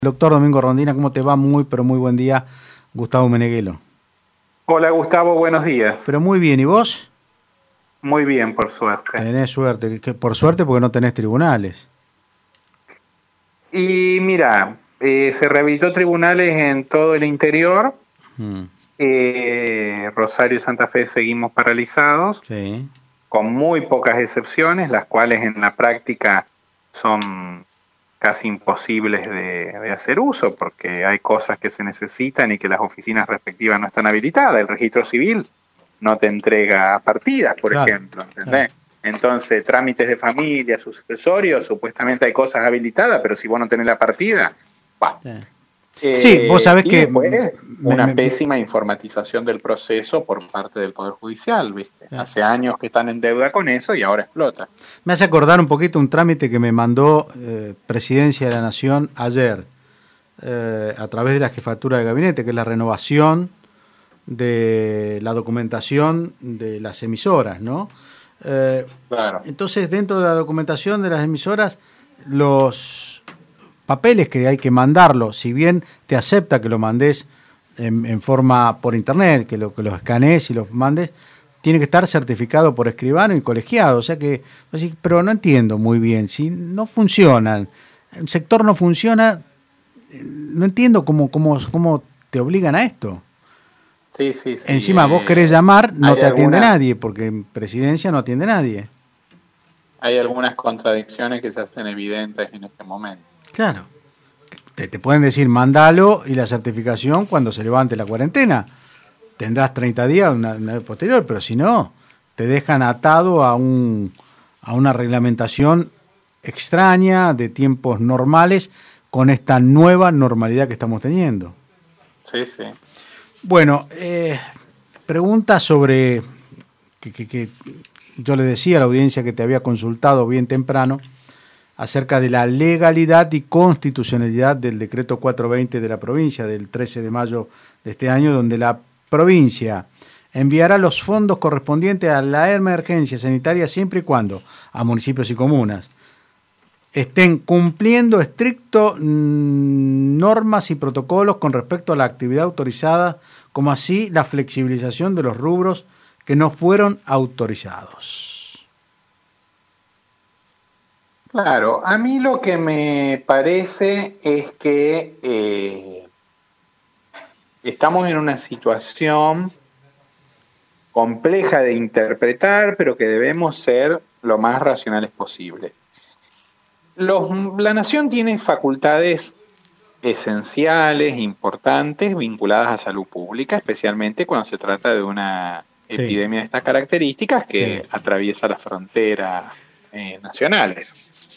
Doctor Domingo Rondina, ¿cómo te va? Muy, pero muy buen día. Gustavo Meneghelo. Hola Gustavo, buenos días. Pero muy bien, ¿y vos? Muy bien, por suerte. Tenés suerte, por suerte porque no tenés tribunales. Y mira, se rehabilitó tribunales en todo el interior. Mm, Rosario y Santa Fe seguimos paralizados, sí, con muy pocas excepciones, las cuales en la práctica son casi imposibles de hacer uso, porque hay cosas que se necesitan y que las oficinas respectivas no están habilitadas. El registro civil no te entrega partidas, por claro, ejemplo, claro. ¿entendés? Entonces, trámites de familia, sucesorios, supuestamente hay cosas habilitadas, pero si vos no tenés la partida, bah. Sí, sí, vos sabés Y que después, una pésima informatización del proceso por parte del Poder Judicial, ¿viste? sí. Hace años que están en deuda con eso y ahora explota. Me hace acordar un poquito un trámite que me mandó Presidencia de la Nación ayer a través de la Jefatura de Gabinete, que es la renovación de la documentación de las emisoras, ¿no? Claro. Entonces, dentro de la documentación de las emisoras, los papeles que hay que mandarlo, si bien te acepta que lo mandes en forma por internet, que lo escanees y los mandes, tiene que estar certificado por escribano y colegiado. O sea que, pero no entiendo muy bien, si no funcionan, el sector no funciona, no entiendo cómo te obligan a esto. Sí, sí, sí. Encima vos querés llamar, no Hay te atiende algunas, nadie, porque en presidencia no atiende nadie. hay algunas contradicciones que se hacen evidentes en este momento. Claro. Te pueden decir, mandalo y la certificación cuando se levante la cuarentena. Tendrás 30 días una vez posterior, pero si no, te dejan atado a una reglamentación extraña de tiempos normales con esta nueva normalidad que estamos teniendo. Sí, sí. Bueno, pregunta sobre que yo le decía a la audiencia que te había consultado bien temprano acerca de la legalidad y constitucionalidad del decreto 420 de la provincia del 13 de mayo de este año, donde la provincia enviará los fondos correspondientes a la emergencia sanitaria siempre y cuando a municipios y comunas estén cumpliendo estricto normas y protocolos con respecto a la actividad autorizada, como así la flexibilización de los rubros que no fueron autorizados. Claro, a mí lo que me parece es que estamos en una situación compleja de interpretar, pero que debemos ser lo más racionales posible. La nación tiene facultades esenciales, importantes, vinculadas a salud pública, especialmente cuando se trata de una Sí, epidemia de estas características sí. que atraviesa las fronteras nacionales.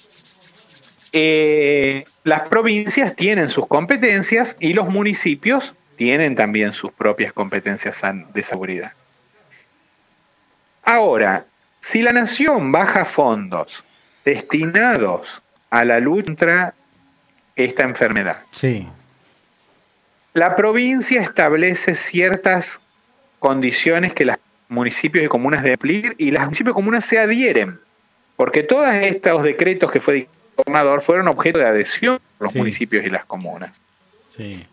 Las provincias tienen sus competencias y los municipios tienen también sus propias competencias de seguridad. Ahora, si la nación baja fondos destinados a la lucha contra esta enfermedad, Sí. la provincia establece ciertas condiciones que los municipios y comunas deben cumplir y los municipios y comunas se adhieren, porque todos estos decretos que fue dictado el gobernador fueron objeto de adhesión por los Sí, municipios y las comunas. sí.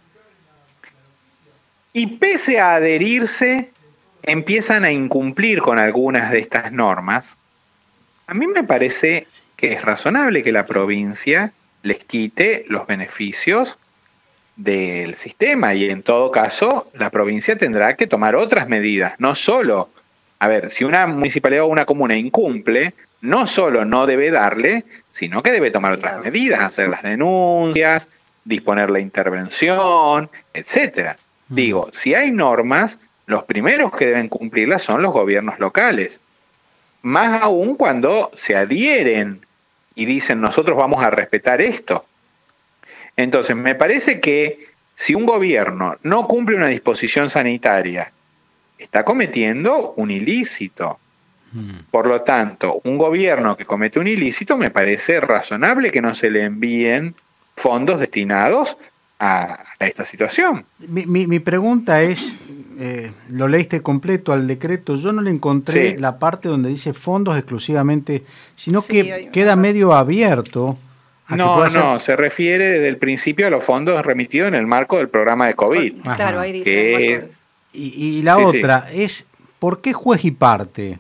Y pese a adherirse, empiezan a incumplir con algunas de estas normas. A mí me parece que es razonable que la provincia les quite los beneficios del sistema y en todo caso la provincia tendrá que tomar otras medidas, no solo, a ver, si una municipalidad o una comuna incumple, no solo no debe darle, sino que debe tomar otras medidas, hacer las denuncias, disponer la intervención, etcétera. Mm. Digo, si hay normas, los primeros que deben cumplirlas son los gobiernos locales, más aún cuando se adhieren y dicen nosotros vamos a respetar esto. Entonces, me parece que si un gobierno no cumple una disposición sanitaria, está cometiendo un ilícito. Por lo tanto, un gobierno que comete un ilícito me parece razonable que no se le envíen fondos destinados a esta situación. Mi pregunta es, lo leíste completo al decreto, yo no le encontré Sí, la parte donde dice fondos exclusivamente, sino Sí, que hay una queda parte. medio abierto No, se refiere desde el principio a los fondos remitidos en el marco del programa de COVID. Claro, ahí dice. Y la otra es, ¿por qué juez y parte?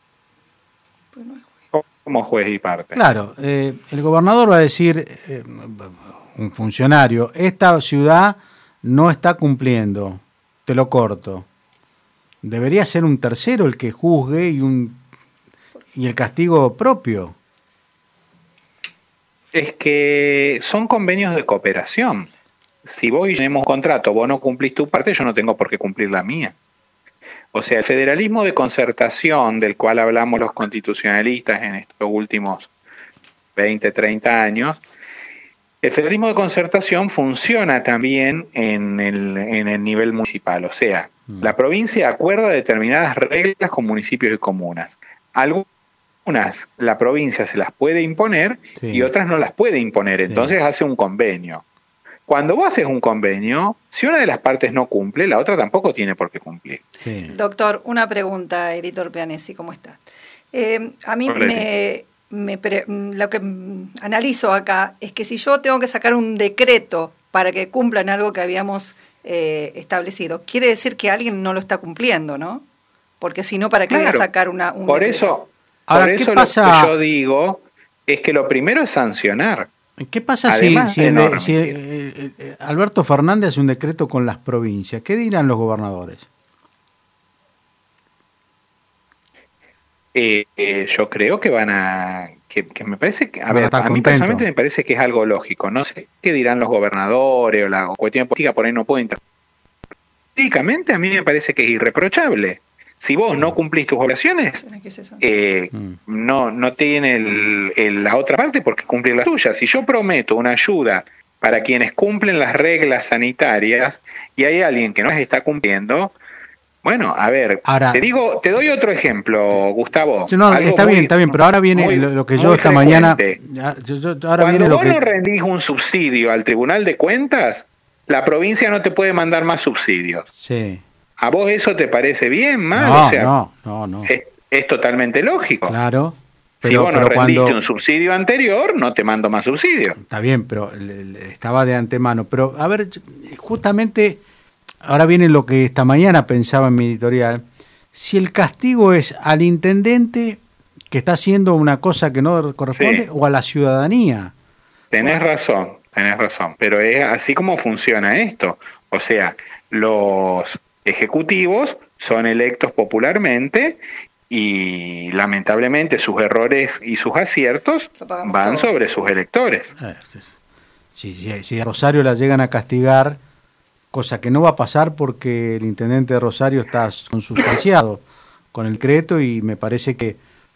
Como juez y parte. Claro, el gobernador va a decir, un funcionario, esta ciudad no está cumpliendo, te lo corto. Debería ser un tercero el que juzgue y el castigo propio. Es que son convenios de cooperación. Si vos y yo tenemos un contrato, vos no cumplís tu parte, yo no tengo por qué cumplir la mía. O sea, el federalismo de concertación del cual hablamos los constitucionalistas en estos últimos 20, 30 años, el federalismo de concertación funciona también en el nivel municipal. O sea, la provincia acuerda determinadas reglas con municipios y comunas. Algunas la provincia se las puede imponer y otras no las puede imponer. Entonces hace un convenio. Cuando vos haces un convenio, si una de las partes no cumple, la otra tampoco tiene por qué cumplir. Sí. Doctor, una pregunta, editor Pianesi, ¿cómo está? A mí lo que analizo acá es que si yo tengo que sacar un decreto para que cumplan algo que habíamos establecido, quiere decir que alguien no lo está cumpliendo, ¿no? Porque si no, ¿para qué voy a sacar un por decreto? Ahora, por eso lo que yo digo es que lo primero es sancionar. ¿Qué pasa si Alberto Fernández hace un decreto con las provincias? ¿Qué dirán los gobernadores? Yo creo que van a... que me parece que... A mí personalmente me parece que es algo lógico. No sé qué dirán los gobernadores o la cuestión política, por ahí no puedo entrar. Políticamente a mí me parece que es irreprochable. Si vos no cumplís tus obligaciones, no tiene la otra parte por qué cumplir las tuyas. Si yo prometo una ayuda para quienes cumplen las reglas sanitarias y hay alguien que no las está cumpliendo, bueno, a ver, ahora, te doy otro ejemplo, Gustavo. No, está bien, pero ahora viene lo que yo esta mañana... Cuando vos no rendís un subsidio al Tribunal de Cuentas, la provincia no te puede mandar más subsidios. Sí. ¿A vos eso te parece bien, mal? No, o sea, no. Es totalmente lógico. Claro. Si vos no rendiste un subsidio anterior, no te mando más subsidio. Está bien, pero estaba de antemano. Pero, a ver, justamente, ahora viene lo que esta mañana pensaba en mi editorial. Si el castigo es al intendente que está haciendo una cosa que no corresponde o a la ciudadanía. Tenés razón. Pero es así como funciona esto. O sea, los ejecutivos son electos popularmente y lamentablemente sus errores y sus aciertos van sobre sus electores. Si a Rosario la llegan a castigar, cosa que no va a pasar porque el intendente de Rosario está consubstanciado con el Creto y me parece que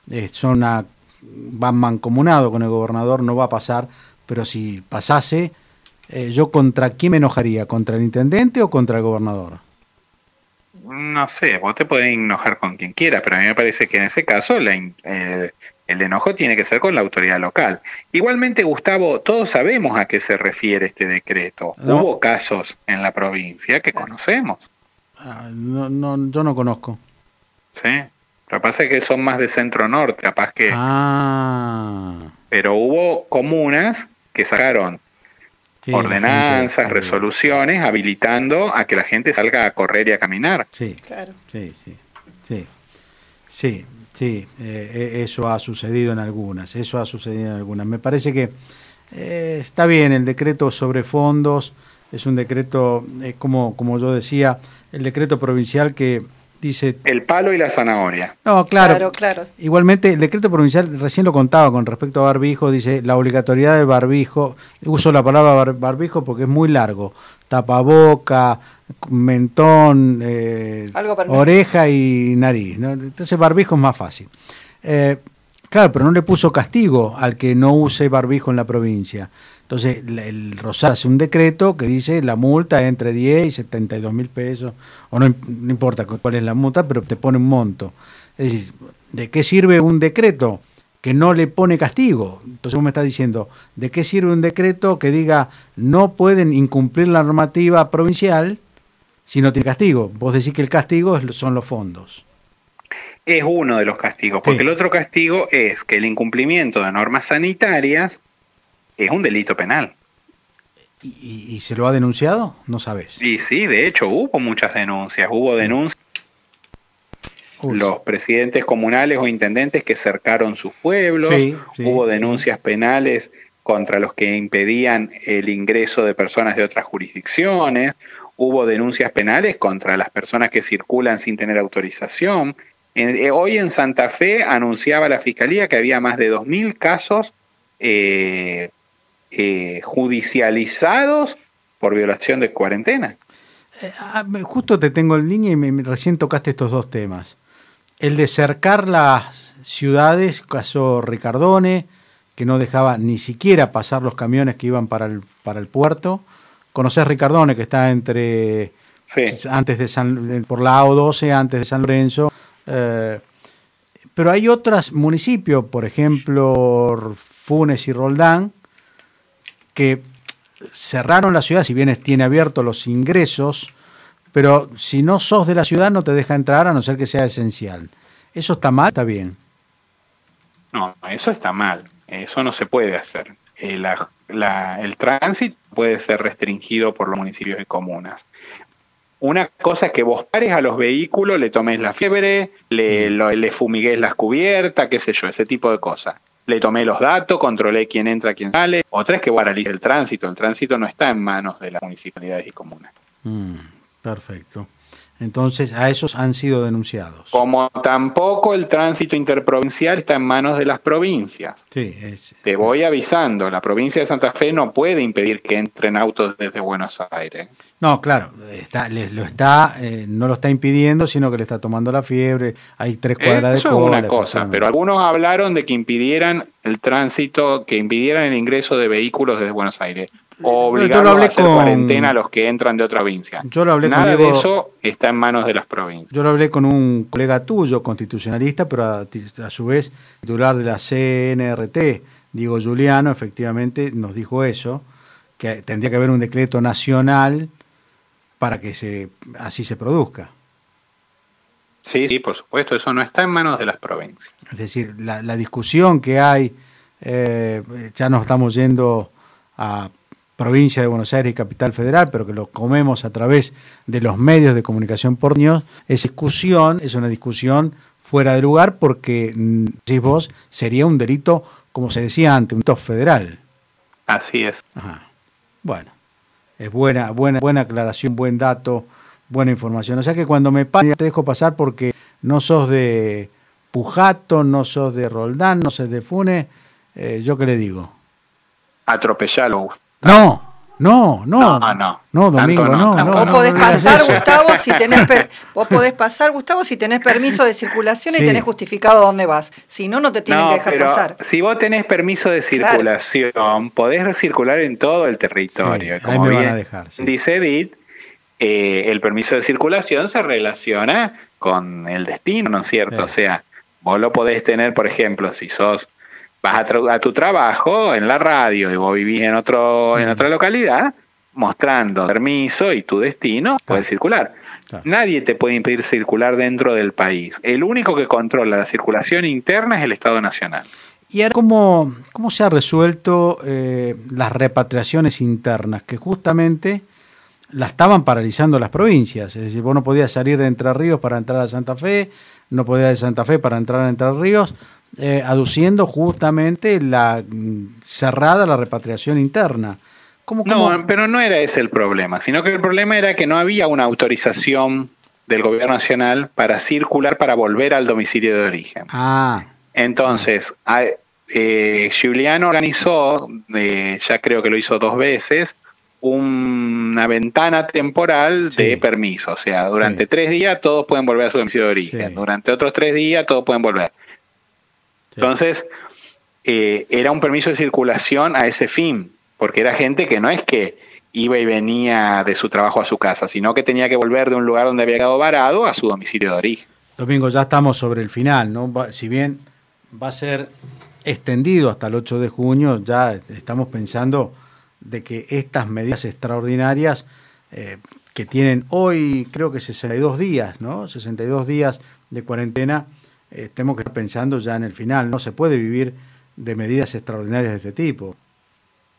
van mancomunados con el gobernador, no va a pasar, pero si pasase, ¿yo contra quién me enojaría? ¿Contra el intendente o contra el gobernador? No sé, vos te podés enojar con quien quiera, pero a mí me parece que en ese caso el enojo tiene que ser con la autoridad local. Igualmente, Gustavo, todos sabemos a qué se refiere este decreto. No. Hubo casos en la provincia que conocemos. Yo no conozco. Sí, lo que pasa es que son más de centro-norte, capaz que... Pero hubo comunas que sacaron ordenanzas, resoluciones, habilitando a que la gente salga a correr y a caminar. Sí, claro. Sí, eso ha sucedido en algunas. Me parece que está bien el decreto sobre fondos, es un decreto, como yo decía, el decreto provincial que dice... El palo y la zanahoria. No, claro. Igualmente, el decreto provincial, recién lo contaba con respecto a barbijo, dice la obligatoriedad del barbijo, uso la palabra barbijo porque es muy largo, tapaboca, mentón, oreja y nariz, ¿no? Entonces barbijo es más fácil. Claro, pero no le puso castigo al que no use barbijo en la provincia. Entonces, el Rosario hace un decreto que dice la multa es entre 10 y 72 mil pesos, o no importa cuál es la multa, pero te pone un monto. Es decir, ¿de qué sirve un decreto que no le pone castigo? Entonces vos me estás diciendo, ¿de qué sirve un decreto que diga no pueden incumplir la normativa provincial si no tiene castigo? Vos decís que el castigo son los fondos. Es uno de los castigos, porque el otro castigo es que el incumplimiento de normas sanitarias es un delito penal. ¿Y se lo ha denunciado? No sabes. Y sí, de hecho hubo muchas denuncias, hubo denuncias. Los presidentes comunales o intendentes que cercaron sus pueblos, hubo denuncias penales contra los que impedían el ingreso de personas de otras jurisdicciones, hubo denuncias penales contra las personas que circulan sin tener autorización. Hoy en Santa Fe anunciaba la Fiscalía que había más de 2.000 casos judicializados por violación de cuarentena. Justo te tengo en línea y recién tocaste estos dos temas. El de cercar las ciudades, caso Ricardone, que no dejaba ni siquiera pasar los camiones que iban para el puerto. Conocés Ricardone, que está entre antes de por la A12, antes de San Lorenzo. Pero hay otros municipios, por ejemplo Funes y Roldán, que cerraron la ciudad, si bien tiene abiertos los ingresos, pero si no sos de la ciudad no te deja entrar a no ser que sea esencial. ¿Eso está mal? ¿Está bien? No, eso está mal. Eso no se puede hacer. El tránsito puede ser restringido por los municipios y comunas. Una cosa es que vos pares a los vehículos, le tomes la fiebre, le fumigues las cubiertas, qué sé yo, ese tipo de cosas. Le tomé los datos, controlé quién entra, quién sale. Otra es que paralice el tránsito. El tránsito no está en manos de las municipalidades y comunas. Perfecto. Entonces, a esos han sido denunciados. Como tampoco el tránsito interprovincial está en manos de las provincias. Sí, te voy avisando, la provincia de Santa Fe no puede impedir que entren autos desde Buenos Aires. No, claro, no lo está impidiendo, sino que le está tomando la fiebre. Hay 3 cuadras de cola. Eso es una cosa, pero algunos hablaron de que impidieran el tránsito, que impidieran el ingreso de vehículos desde Buenos Aires. O obligarlos a hacer cuarentena a los que entran de otra provincia. Yo lo hablé Nada con Diego, de eso está en manos de las provincias. Yo lo hablé con un colega tuyo, constitucionalista, pero a su vez titular de la CNRT, Diego Giuliano, efectivamente nos dijo eso, que tendría que haber un decreto nacional para que así se produzca. Sí, por supuesto, eso no está en manos de las provincias. Es decir, la discusión que hay, ya nos estamos yendo a provincia de Buenos Aires y capital federal, pero que lo comemos a través de los medios de comunicación porteños, esa discusión es una discusión fuera de lugar porque, decís vos, sería un delito, como se decía antes, un delito federal. Así es. Ajá. Bueno, es buena aclaración, buen dato, buena información. O sea que cuando me paso, te dejo pasar porque no sos de Pujato, no sos de Roldán, no sos de Funes, ¿yo qué le digo? Atropellalo. No, Domingo, no. Vos podés pasar, Gustavo, si tenés permiso de circulación y tenés justificado dónde vas. Si no, no te tienen que dejar pasar. Si vos tenés permiso de circulación, podés circular en todo el territorio. Sí, como ahí me van a dejar. Sí. Dice Edith, el permiso de circulación se relaciona con el destino, ¿no es cierto? Sí. O sea, vos lo podés tener, por ejemplo, si vas a tu trabajo en la radio y vos vivís en otra localidad, mostrando permiso y tu destino, puedes circular. Claro. Nadie te puede impedir circular dentro del país. El único que controla la circulación interna es el Estado Nacional. ¿Y ahora cómo se ha resuelto las repatriaciones internas? Que justamente la estaban paralizando las provincias. Es decir, vos no podías salir de Entre Ríos para entrar a Santa Fe, no podías de Santa Fe para entrar a Entre Ríos, aduciendo justamente cerrada la repatriación interna. ¿Cómo? No, pero no era ese el problema, sino que el problema era que no había una autorización del gobierno nacional para circular para volver al domicilio de origen. Entonces, Giuliano organizó, ya creo que lo hizo 2 veces, una ventana temporal de permiso. O sea, durante 3 días todos pueden volver a su domicilio de origen. Durante otros 3 días todos pueden volver. Entonces, era un permiso de circulación a ese fin, porque era gente que no es que iba y venía de su trabajo a su casa, sino que tenía que volver de un lugar donde había quedado varado a su domicilio de origen. Domingo, ya estamos sobre el final, ¿no? Si bien va a ser extendido hasta el 8 de junio, ya estamos pensando de que estas medidas extraordinarias que tienen hoy, creo que 62 días, ¿no? 62 días de cuarentena, tenemos que estar pensando ya en el final. No se puede vivir de medidas extraordinarias de este tipo.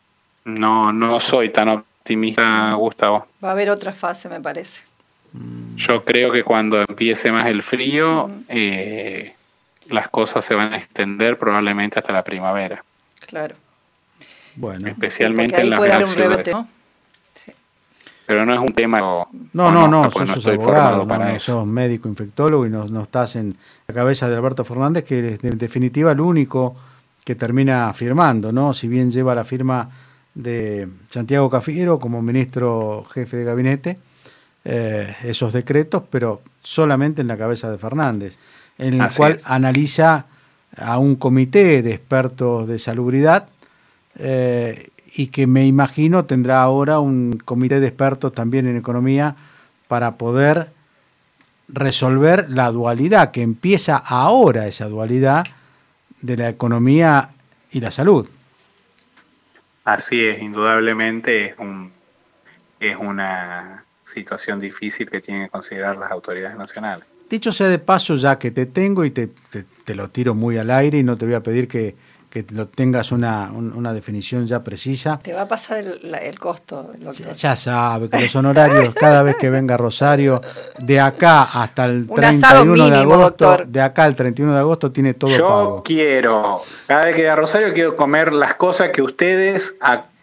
No soy tan optimista, Gustavo. Va a haber otra fase, me parece. Yo creo que cuando empiece más el frío, las cosas se van a extender probablemente hasta la primavera. Claro. Bueno. Especialmente sí, en las puede haber grandes un rebote, ciudades. ¿no? Sí. Pero no es un tema... No, pues sos abogado, no sos médico infectólogo y no estás en la cabeza de Alberto Fernández, que es en definitiva el único que termina firmando, ¿no? Si bien lleva la firma de Santiago Cafiero como ministro jefe de gabinete, esos decretos, pero solamente en la cabeza de Fernández, en el cual analiza a un comité de expertos de salubridad, y que me imagino tendrá ahora un comité de expertos también en economía para poder resolver la dualidad, que empieza ahora esa dualidad de la economía y la salud. Así es, indudablemente es una situación difícil que tienen que considerar las autoridades nacionales. Dicho sea de paso, ya que te tengo y te lo tiro muy al aire y no te voy a pedir que lo tengas una definición ya precisa. Te va a pasar el costo, doctor. Ya sabe que los honorarios, cada vez que venga Rosario, de acá hasta el 31 mínimo, de agosto, doctor. De acá al 31 de agosto tiene todo pago. Yo quiero, cada vez que vaya a Rosario, quiero comer las cosas que ustedes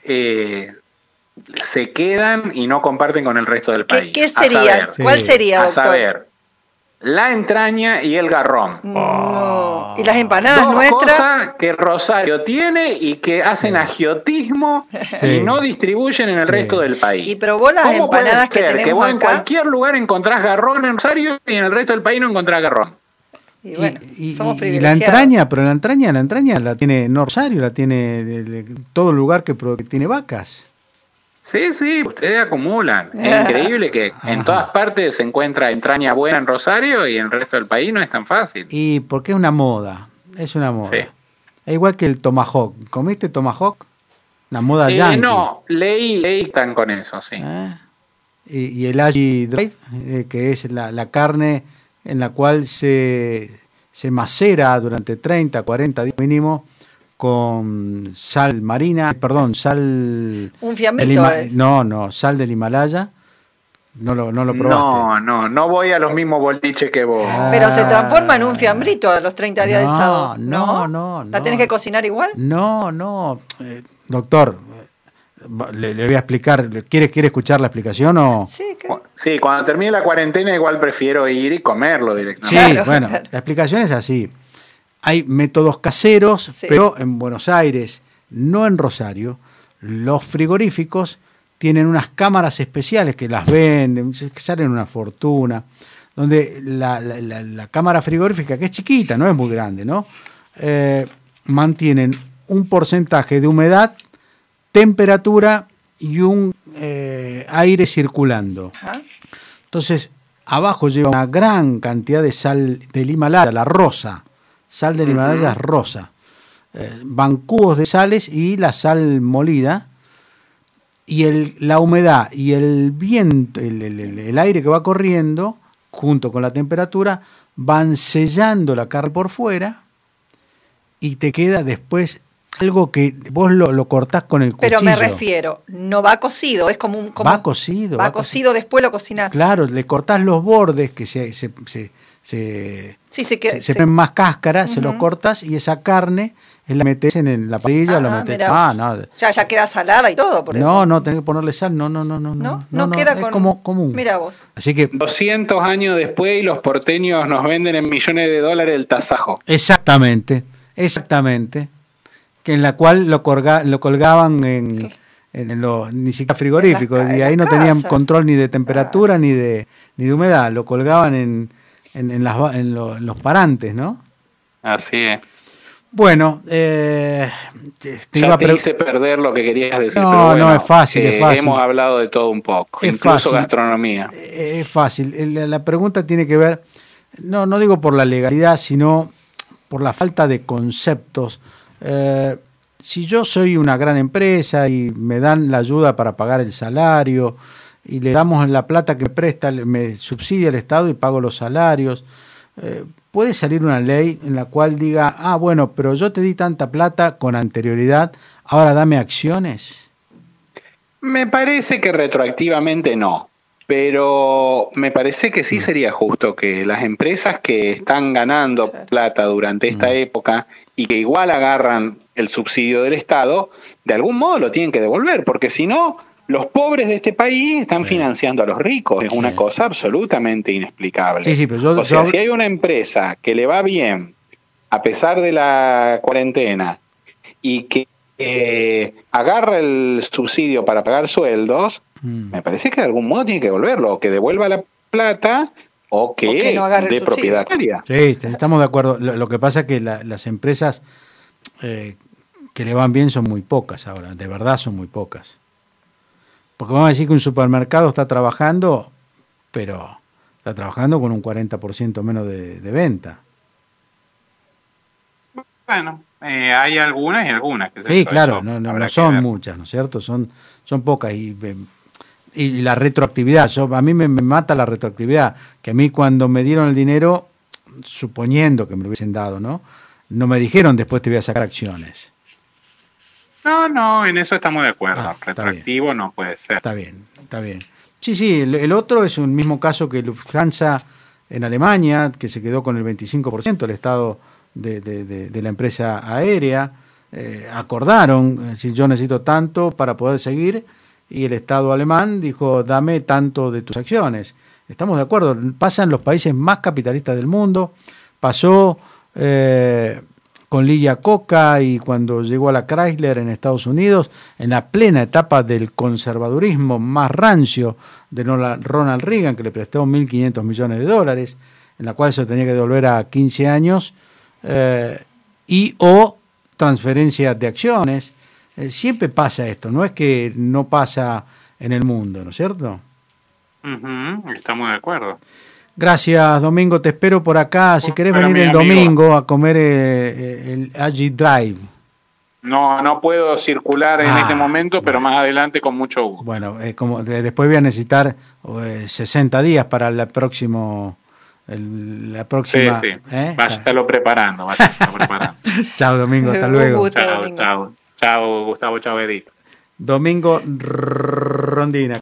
se quedan y no comparten con el resto del país. ¿Qué sería? ¿Cuál sería, doctor? A saber, la entraña y el garrón. No. ¿Y las empanadas Dos nuestras? cosas que Rosario tiene y que hacen agiotismo y no distribuyen en el resto del país. ¿Y probó las empanadas que tenemos que vos acá? en cualquier lugar encontrás garrón en Rosario y en el resto del país no encontrás garrón? Y bueno, somos y privilegiados. la entraña, pero la entraña la tiene no Rosario, la tiene todo el lugar que tiene vacas. Sí, ustedes acumulan. Es increíble que en todas partes se encuentra entraña buena en Rosario y en el resto del país no es tan fácil. Y porque es una moda. Es Sí. Es igual que el tomahawk. ¿Comiste tomahawk? La moda yankee. No, leí están con eso, sí. Y el aji drive, que es la carne en la cual se macera durante 30, 40 días mínimo con sal marina, sal... Un fiambrito sal del Himalaya. No lo probaste. No voy a los mismos boliches que vos. Pero se transforma en un fiambrito a los 30 días de asado. No. ¿La tenés que cocinar igual? No. Doctor, le voy a explicar. ¿Quiere escuchar la explicación o...? Sí, cuando termine la cuarentena igual prefiero ir y comerlo directamente. Sí, claro. La explicación es así. Hay métodos caseros, pero en Buenos Aires, no en Rosario, los frigoríficos tienen unas cámaras especiales que las venden, que salen una fortuna, donde la cámara frigorífica, que es chiquita, no es muy grande, ¿no? Mantienen un porcentaje de humedad, temperatura y un aire circulando. Entonces, abajo lleva una gran cantidad de sal del Himalaya, la rosa. Sal del Himalaya es rosa. Van cubos de sales y la sal molida. Y la humedad y el viento, el aire que va corriendo, junto con la temperatura, van sellando la carne por fuera y te queda después algo que vos lo cortás con el cuchillo. Pero me refiero, no va cocido, es como un... Va cocido. Va cocido, después lo cocinás. Claro, le cortás los bordes que se ponen más cáscara, se los cortas y esa carne la metes en la parrilla, lo metes. Ya queda salada y todo. No, tenés que ponerle sal, no queda es como común. Mira vos. Así que 200 años después y los porteños nos venden en millones de dólares el tasajo. Exactamente, que en la cual lo colgaban en ni siquiera frigoríficos, y ahí no tenían control ni de temperatura ni de humedad, lo colgaban en los parantes, ¿no? Así es. Bueno, hice perder lo que querías decir. No, es fácil. Hemos hablado de todo un poco, incluso fácil, gastronomía. Es fácil. La pregunta tiene que ver, no digo por la legalidad, sino por la falta de conceptos. Si yo soy una gran empresa y me dan la ayuda para pagar el salario y le damos la plata que me presta, me subsidia el Estado y pago los salarios, puede salir una ley en la cual diga, bueno, pero yo te di tanta plata con anterioridad, ahora dame acciones. Me parece que retroactivamente no, pero me parece que sí sería justo que las empresas que están ganando plata durante esta época y que igual agarran el subsidio del Estado, de algún modo lo tienen que devolver, porque si no, los pobres de este país están financiando a los ricos. Es una cosa absolutamente inexplicable. Sí, pero si hay una empresa que le va bien a pesar de la cuarentena y que agarra el subsidio para pagar sueldos, me parece que de algún modo tiene que devolverlo, o que devuelva la plata o que no dé propietaria. Sí, estamos de acuerdo. Lo que pasa es que las empresas que le van bien son muy pocas ahora, de verdad son muy pocas. Porque vamos a decir que un supermercado está trabajando, pero está trabajando con un 40% menos de venta. Bueno, hay algunas y algunas. Que sí, claro, no son muchas, ¿no es cierto? Son pocas y la retroactividad. A mí me mata la retroactividad, que a mí cuando me dieron el dinero, suponiendo que me lo hubiesen dado, ¿no? No me dijeron después te voy a sacar acciones. No, en eso estamos de acuerdo. Retroactivo no puede ser. Está bien. Sí, el otro es un mismo caso que Lufthansa en Alemania, que se quedó con el 25%, el Estado de la empresa aérea. Acordaron, si yo necesito tanto para poder seguir, y el Estado alemán dijo, dame tanto de tus acciones. Estamos de acuerdo, pasa en los países más capitalistas del mundo, pasó con Lee Iacocca y cuando llegó a la Chrysler en Estados Unidos, en la plena etapa del conservadurismo más rancio de Ronald Reagan, que le prestó 1.500 millones de dólares, en la cual se tenía que devolver a 15 años, y o transferencias de acciones. Siempre pasa esto, no es que no pasa en el mundo, ¿no es cierto? Estamos de acuerdo. Gracias, Domingo, te espero por acá. Si querés venir el domingo a comer el Agi Drive. No puedo circular en este momento, pero más adelante con mucho gusto. Bueno, después voy a necesitar 60 días para la próxima. Sí. Váyalo preparando. Chao, Domingo, hasta luego. Chao, Gustavo, chao, Edith. Domingo Rondina.